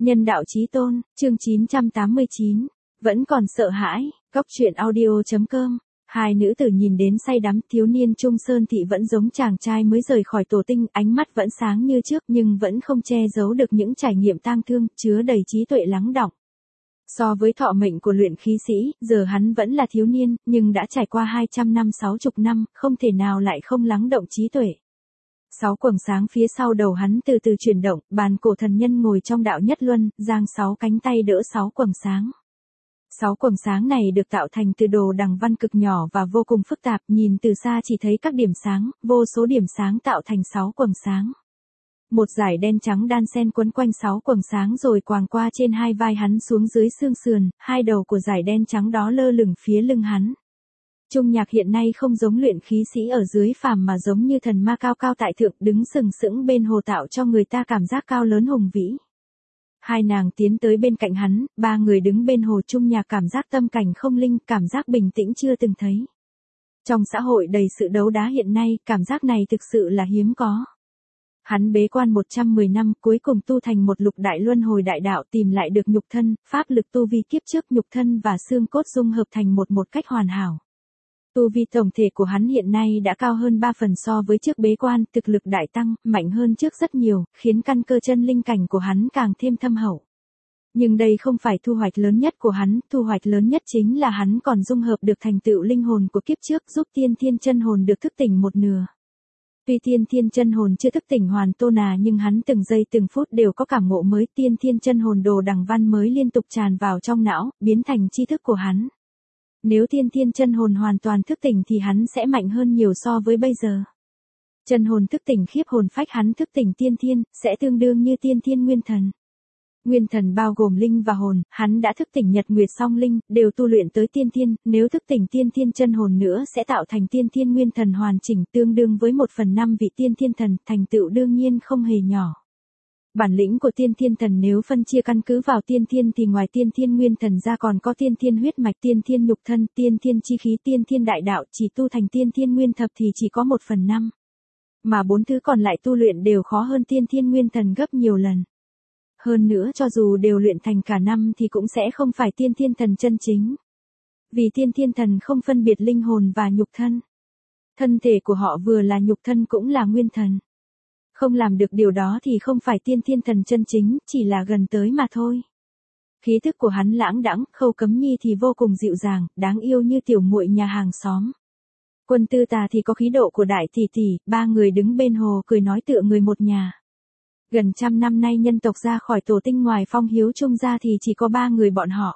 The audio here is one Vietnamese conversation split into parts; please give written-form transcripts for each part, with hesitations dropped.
Nhân đạo chí tôn, chương 989. Vẫn còn sợ hãi, Cóc truyện audio.com. Hai nữ tử nhìn đến say đắm, thiếu niên Trung Sơn Thị vẫn giống chàng trai mới rời khỏi tổ tinh, ánh mắt vẫn sáng như trước nhưng vẫn không che giấu được những trải nghiệm tang thương, chứa đầy trí tuệ lắng đọng. So với thọ mệnh của luyện khí sĩ, giờ hắn vẫn là thiếu niên, nhưng đã trải qua 200 năm 60 năm, không thể nào lại không lắng động trí tuệ. 6 quầng sáng phía sau đầu hắn từ từ chuyển động, bàn cổ thần nhân ngồi trong đạo nhất luân, giang 6 cánh tay đỡ 6 quầng sáng. 6 quầng sáng này được tạo thành từ đồ đằng văn cực nhỏ và vô cùng phức tạp, nhìn từ xa chỉ thấy các điểm sáng, vô số điểm sáng tạo thành 6 quầng sáng. Một dải đen trắng đan xen quấn quanh 6 quầng sáng rồi quàng qua trên hai vai hắn xuống dưới xương sườn, hai đầu của dải đen trắng đó lơ lửng phía lưng hắn. Trung Nhạc hiện nay không giống luyện khí sĩ ở dưới phàm mà giống như thần ma cao cao tại thượng, đứng sừng sững bên hồ tạo cho người ta cảm giác cao lớn hùng vĩ. Hai nàng tiến tới bên cạnh hắn, ba người đứng bên hồ. Trung Nhạc cảm giác tâm cảnh không linh, cảm giác bình tĩnh chưa từng thấy. Trong xã hội đầy sự đấu đá hiện nay, cảm giác này thực sự là hiếm có. Hắn bế quan 110 năm, cuối cùng tu thành một lục đại luân hồi đại đạo, tìm lại được nhục thân, pháp lực tu vi kiếp trước, nhục thân và xương cốt dung hợp thành một cách hoàn hảo. Tu vi tổng thể của hắn hiện nay đã cao hơn 3 phần so với trước bế quan, thực lực đại tăng, mạnh hơn trước rất nhiều, khiến căn cơ chân linh cảnh của hắn càng thêm thâm hậu. Nhưng đây không phải thu hoạch lớn nhất của hắn, thu hoạch lớn nhất chính là hắn còn dung hợp được thành tựu linh hồn của kiếp trước, giúp tiên thiên chân hồn được thức tỉnh một nửa. Tuy tiên thiên chân hồn chưa thức tỉnh hoàn nhưng hắn từng giây từng phút đều có cảm ngộ mới, tiên thiên chân hồn đồ đằng văn mới liên tục tràn vào trong não, biến thành tri thức của hắn. Nếu tiên thiên chân hồn hoàn toàn thức tỉnh thì hắn sẽ mạnh hơn nhiều so với bây giờ. Chân hồn thức tỉnh khiếp hồn phách, hắn thức tỉnh tiên thiên, sẽ tương đương như tiên thiên nguyên thần. Nguyên thần bao gồm linh và hồn, hắn đã thức tỉnh nhật nguyệt song linh, đều tu luyện tới tiên thiên, nếu thức tỉnh tiên thiên chân hồn nữa sẽ tạo thành tiên thiên nguyên thần hoàn chỉnh, tương đương với 1/5 vị tiên thiên thần, thành tựu đương nhiên không hề nhỏ. Bản lĩnh của tiên thiên thần nếu phân chia căn cứ vào tiên thiên thì ngoài tiên thiên nguyên thần ra còn có tiên thiên huyết mạch, tiên thiên nhục thân, tiên thiên chi khí, tiên thiên đại đạo, chỉ tu thành tiên thiên nguyên thập thì chỉ có 1/5. Mà 4 thứ còn lại tu luyện đều khó hơn tiên thiên nguyên thần gấp nhiều lần. Hơn nữa cho dù đều luyện thành cả năm thì cũng sẽ không phải tiên thiên thần chân chính. Vì tiên thiên thần không phân biệt linh hồn và nhục thân. Thân thể của họ vừa là nhục thân cũng là nguyên thần. Không làm được điều đó thì không phải tiên thiên thần chân chính, chỉ là gần tới mà thôi. Khí thức của hắn lãng đãng, Khâu Cấm Nhi thì vô cùng dịu dàng, đáng yêu như tiểu muội nhà hàng xóm. Quân Tư Tà thì có khí độ của đại tỷ tỷ, ba người đứng bên hồ cười nói tựa người một nhà. Gần 100 năm nay nhân tộc ra khỏi tổ tinh ngoài Phong Hiếu Trung ra thì chỉ có 3 người bọn họ.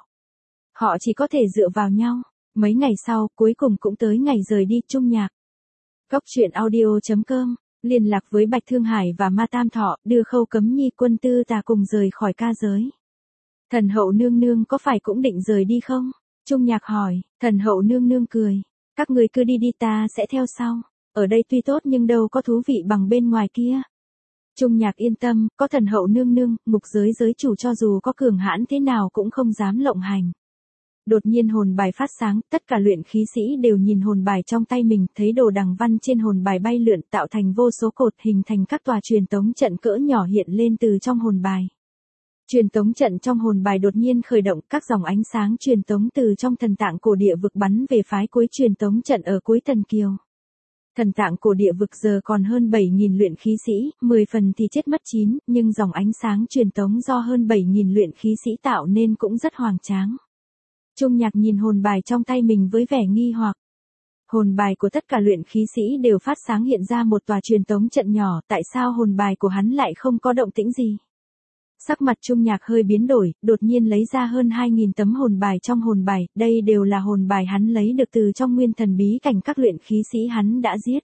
Họ chỉ có thể dựa vào nhau. Mấy ngày sau, cuối cùng cũng tới ngày rời đi. Trung Nhạc. Cóc truyện audio.com. Liên lạc với Bạch Thương Hải và Ma Tam Thọ, đưa Khâu Cấm Nhi, Quân Tư Tà cùng rời khỏi ca giới. Thần hậu nương nương có phải cũng định rời đi không? Trung Nhạc hỏi. Thần hậu nương nương cười. Các người cứ đi đi, ta sẽ theo sau. Ở đây tuy tốt nhưng đâu có thú vị bằng bên ngoài kia. Trung Nhạc yên tâm, có thần hậu nương nương, ngục giới giới chủ cho dù có cường hãn thế nào cũng không dám lộng hành. Đột nhiên hồn bài phát sáng, tất cả luyện khí sĩ đều nhìn hồn bài trong tay mình, thấy đồ đằng văn trên hồn bài bay lượn tạo thành vô số cột, hình thành các tòa truyền tống trận cỡ nhỏ hiện lên từ trong hồn bài. Truyền tống trận trong hồn bài đột nhiên khởi động, các dòng ánh sáng truyền tống từ trong thần tạng cổ địa vực bắn về phái cuối truyền tống trận ở cuối thần kiều. Thần tạng cổ địa vực giờ còn hơn 7.000 luyện khí sĩ, 10 phần thì chết mất 9, nhưng dòng ánh sáng truyền tống do hơn 7.000 luyện khí sĩ tạo nên cũng rất hoành tráng. Trung Nhạc nhìn hồn bài trong tay mình với vẻ nghi hoặc. Hồn bài của tất cả luyện khí sĩ đều phát sáng hiện ra một tòa truyền tống trận nhỏ, tại sao hồn bài của hắn lại không có động tĩnh gì? Sắc mặt Trung Nhạc hơi biến đổi, đột nhiên lấy ra hơn 2.000 tấm hồn bài trong hồn bài, đây đều là hồn bài hắn lấy được từ trong nguyên thần bí cảnh các luyện khí sĩ hắn đã giết.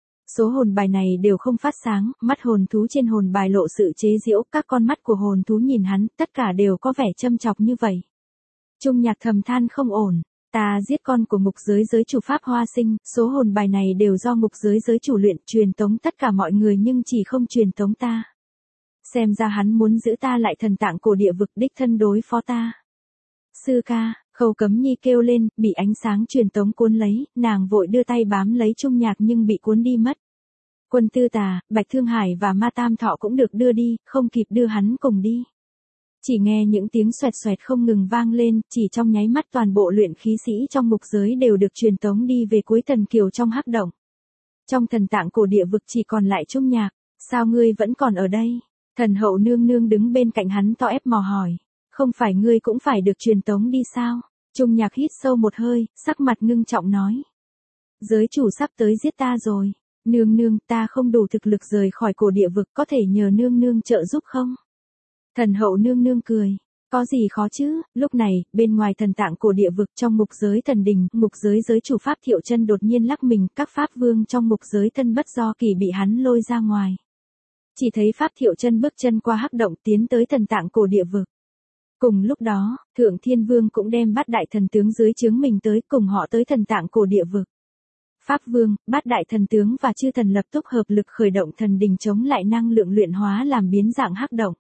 Số hồn bài này đều không phát sáng, mắt hồn thú trên hồn bài lộ sự chế giễu, các con mắt của hồn thú nhìn hắn, tất cả đều có vẻ châm chọc như vậy. Trung Nhạc thầm than không ổn, ta giết con của ngục giới giới chủ Pháp Hoa Sinh, số hồn bài này đều do ngục giới giới chủ luyện, truyền tống tất cả mọi người nhưng chỉ không truyền tống ta. Xem ra hắn muốn giữ ta lại thần tạng cổ địa vực, đích thân đối phó ta. Sư ca, Khâu Cấm Nhi kêu lên, bị ánh sáng truyền tống cuốn lấy, nàng vội đưa tay bám lấy Trung Nhạc nhưng bị cuốn đi mất. Quân Tư Tà, Bạch Thương Hải và Ma Tam Thọ cũng được đưa đi, không kịp đưa hắn cùng đi. Chỉ nghe những tiếng xoẹt xoẹt không ngừng vang lên, chỉ trong nháy mắt toàn bộ luyện khí sĩ trong ngục giới đều được truyền tống đi về cuối thần kiều trong hắc động. Trong thần tạng cổ địa vực chỉ còn lại Trung Nhạc, sao ngươi vẫn còn ở đây? Thần hậu nương nương đứng bên cạnh hắn to ép mò hỏi, không phải ngươi cũng phải được truyền tống đi sao? Trung Nhạc hít sâu một hơi, sắc mặt ngưng trọng nói. Giới chủ sắp tới giết ta rồi, nương nương ta không đủ thực lực rời khỏi cổ địa vực, có thể nhờ nương nương trợ giúp không? Thần hậu nương nương cười. Có gì khó chứ? Lúc này, bên ngoài thần tạng cổ địa vực trong ngục giới thần đình, ngục giới giới chủ Pháp Thiệu Chân đột nhiên lắc mình, các pháp vương trong ngục giới thân bất do kỳ bị hắn lôi ra ngoài. Chỉ thấy Pháp Thiệu Chân bước chân qua hắc động tiến tới thần tạng cổ địa vực. Cùng lúc đó, Thượng Thiên Vương cũng đem bát đại thần tướng dưới trướng mình tới cùng họ tới thần tạng cổ địa vực. Pháp Vương, bát đại thần tướng và chư thần lập tức hợp lực khởi động thần đình chống lại năng lượng luyện hóa làm biến dạng hắc động.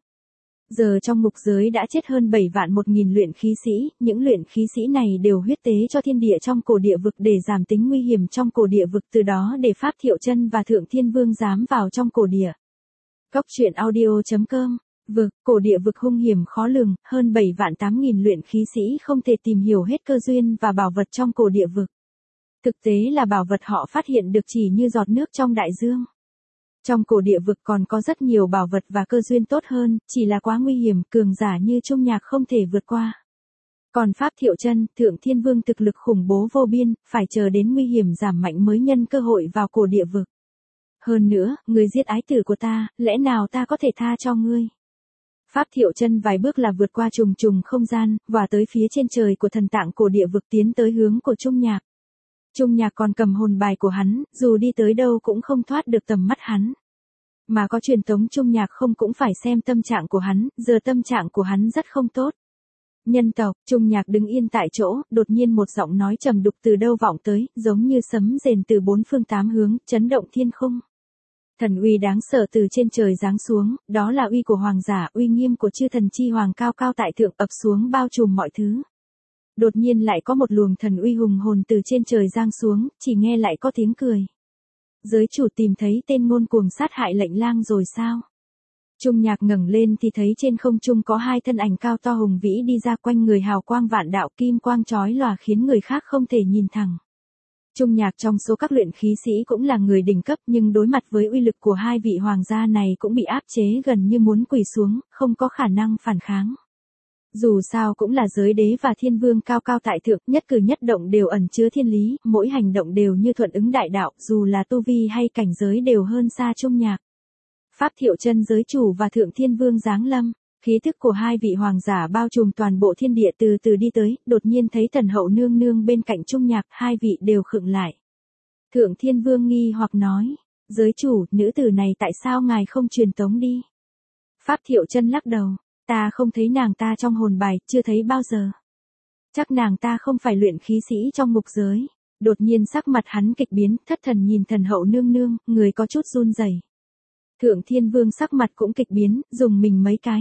Giờ trong ngục giới đã chết hơn 7 vạn 1.000 luyện khí sĩ, những luyện khí sĩ này đều huyết tế cho thiên địa trong cổ địa vực để giảm tính nguy hiểm trong cổ địa vực, từ đó để Pháp Thiệu Chân và Thượng Thiên Vương dám vào trong cổ địa. Góc truyện audio.com. Vực, cổ địa vực hung hiểm khó lường, hơn 7 vạn 8.000 luyện khí sĩ không thể tìm hiểu hết cơ duyên và bảo vật trong cổ địa vực. Thực tế là bảo vật họ phát hiện được chỉ như giọt nước trong đại dương. Trong cổ địa vực còn có rất nhiều bảo vật và cơ duyên tốt hơn, chỉ là quá nguy hiểm, cường giả như Trung Nhạc không thể vượt qua. Còn Pháp Thiệu Chân, Thượng Thiên Vương thực lực khủng bố vô biên, phải chờ đến nguy hiểm giảm mạnh mới nhân cơ hội vào cổ địa vực. Hơn nữa, ngươi giết ái tử của ta, lẽ nào ta có thể tha cho ngươi? Pháp Thiệu Chân vài bước là vượt qua trùng trùng không gian, và tới phía trên trời của thần tạng cổ địa vực tiến tới hướng của Trung Nhạc. Trung Nhạc còn cầm hồn bài của hắn, dù đi tới đâu cũng không thoát được tầm mắt hắn. Mà có truyền tống Trung Nhạc không cũng phải xem tâm trạng của hắn, giờ tâm trạng của hắn rất không tốt. Nhân tộc, Trung Nhạc đứng yên tại chỗ, đột nhiên một giọng nói trầm đục từ đâu vọng tới, giống như sấm rền từ bốn phương tám hướng, chấn động thiên khung. Thần uy đáng sợ từ trên trời giáng xuống, đó là uy của hoàng giả, uy nghiêm của chư thần chi hoàng cao cao tại thượng ập xuống bao trùm mọi thứ. Đột nhiên lại có một luồng thần uy hùng hồn từ trên trời giáng xuống, chỉ nghe lại có tiếng cười. Giới chủ tìm thấy tên ngôn cuồng sát hại lệnh lang rồi sao? Trung Nhạc ngẩng lên thì thấy trên không trung có hai thân ảnh cao to hùng vĩ đi ra, quanh người hào quang vạn đạo, kim quang chói lòa khiến người khác không thể nhìn thẳng. Trung Nhạc trong số các luyện khí sĩ cũng là người đỉnh cấp, nhưng đối mặt với uy lực của hai vị hoàng gia này cũng bị áp chế gần như muốn quỳ xuống, không có khả năng phản kháng. Dù sao cũng là giới đế và thiên vương cao cao tại thượng, nhất cử nhất động đều ẩn chứa thiên lý, mỗi hành động đều như thuận ứng đại đạo, dù là tu vi hay cảnh giới đều hơn xa Trung Nhạc. Pháp Thiệu Chân giới chủ và Thượng Thiên Vương giáng lâm, khí thức của hai vị hoàng giả bao trùm toàn bộ thiên địa, từ từ đi tới, đột nhiên thấy thần hậu nương nương bên cạnh Trung Nhạc, hai vị đều khựng lại. Thượng Thiên Vương nghi hoặc nói, giới chủ, nữ tử này tại sao ngài không truyền tống đi? Pháp Thiệu Chân lắc đầu, ta không thấy nàng ta trong hồn bài, chưa thấy bao giờ. Chắc nàng ta không phải luyện khí sĩ trong ngục giới. Đột nhiên sắc mặt hắn kịch biến, thất thần nhìn thần hậu nương nương, người có chút run rẩy. Thượng Thiên Vương sắc mặt cũng kịch biến, dùng mình mấy cái.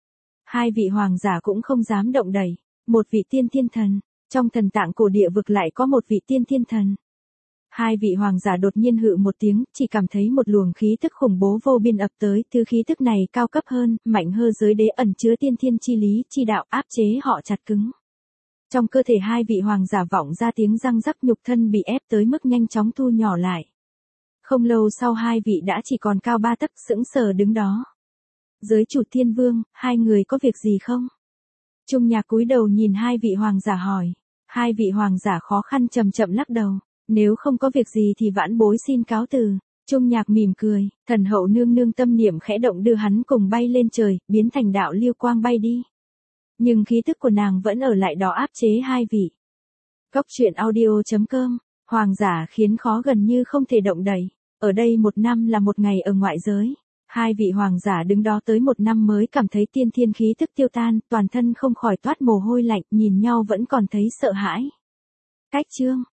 Hai vị hoàng giả cũng không dám động đẩy. Một vị tiên thiên thần, trong thần tạng cổ địa vực lại có một vị tiên thiên thần. Hai vị hoàng giả đột nhiên hự một tiếng, chỉ cảm thấy một luồng khí tức khủng bố vô biên ập tới, thứ khí tức này cao cấp hơn, mạnh hơn giới đế, ẩn chứa tiên thiên chi lý, chi đạo, áp chế họ chặt cứng. Trong cơ thể hai vị hoàng giả vọng ra tiếng răng rắc, nhục thân bị ép tới mức nhanh chóng thu nhỏ lại. Không lâu sau hai vị đã chỉ còn cao 3 tấc, sững sờ đứng đó. Giới chủ Thiên Vương, hai người có việc gì không? Trung Nhạc cúi đầu nhìn hai vị hoàng giả hỏi. Hai vị hoàng giả khó khăn chậm chậm lắc đầu. Nếu không có việc gì thì vãn bối xin cáo từ. Trung Nhạc mỉm cười, thần hậu nương nương tâm niệm khẽ động đưa hắn cùng bay lên trời, biến thành đạo liêu quang bay đi. Nhưng khí tức của nàng vẫn ở lại đó áp chế hai vị. Góc truyện audio.com, hoàng giả khiến khó gần như không thể động đậy. Ở đây 1 năm là một ngày ở ngoại giới. Hai vị hoàng giả đứng đó tới 1 năm mới cảm thấy tiên thiên khí tức tiêu tan, toàn thân không khỏi toát mồ hôi lạnh, nhìn nhau vẫn còn thấy sợ hãi. Cách chương